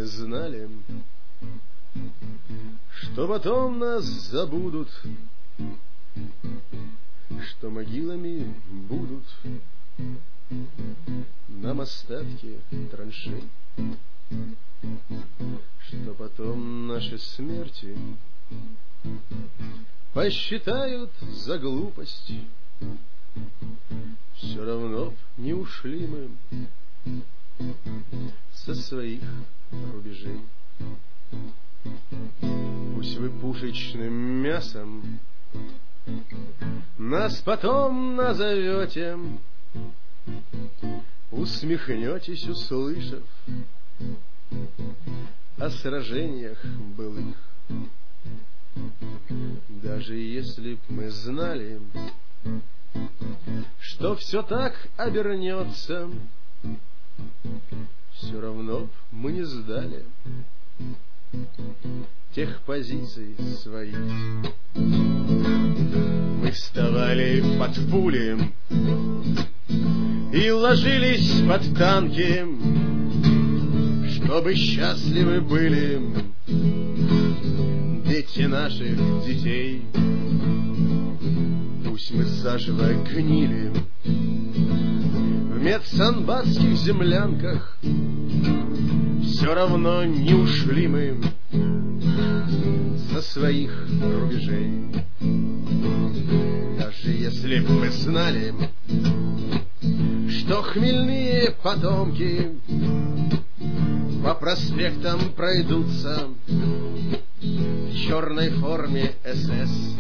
знали, что потом нас забудут, что могилами будут нам остатки траншей, что потом наши смерти посчитают за глупость, все равно не ушли мы со своих рубежей. Пусть вы пушечным мясом нас потом назовете, усмехнетесь, услышав о сражениях былых. Даже если б мы знали, что все так обернется, все равно б мы не сдали тех позиций своих. Мы вставали под пули и ложились под танки, чтобы счастливы были дети наших детей. Пусть мы заживо гнили в медсанбатских землянках, все равно не ушли мы со своих рубежей. Даже если б мы знали, что хмельные потомки по проспектам пройдутся в черной форме СС,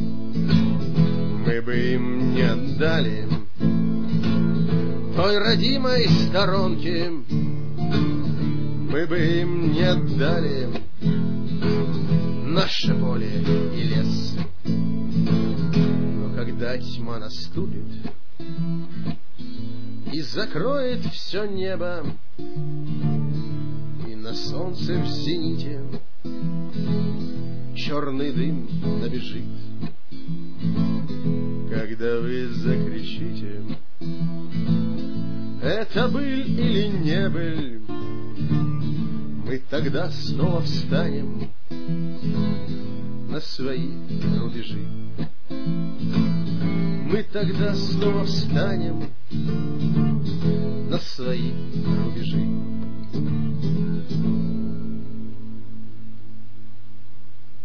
мы бы им не отдали той родимой сторонки, мы бы им не отдали наше поле и лес. Но когда тьма наступит и закроет все небо, и на солнце в зените черный дым набежит, когда вы закричите: это быль или не быль, мы тогда снова встанем на свои рубежи. Мы тогда снова встанем на свои рубежи.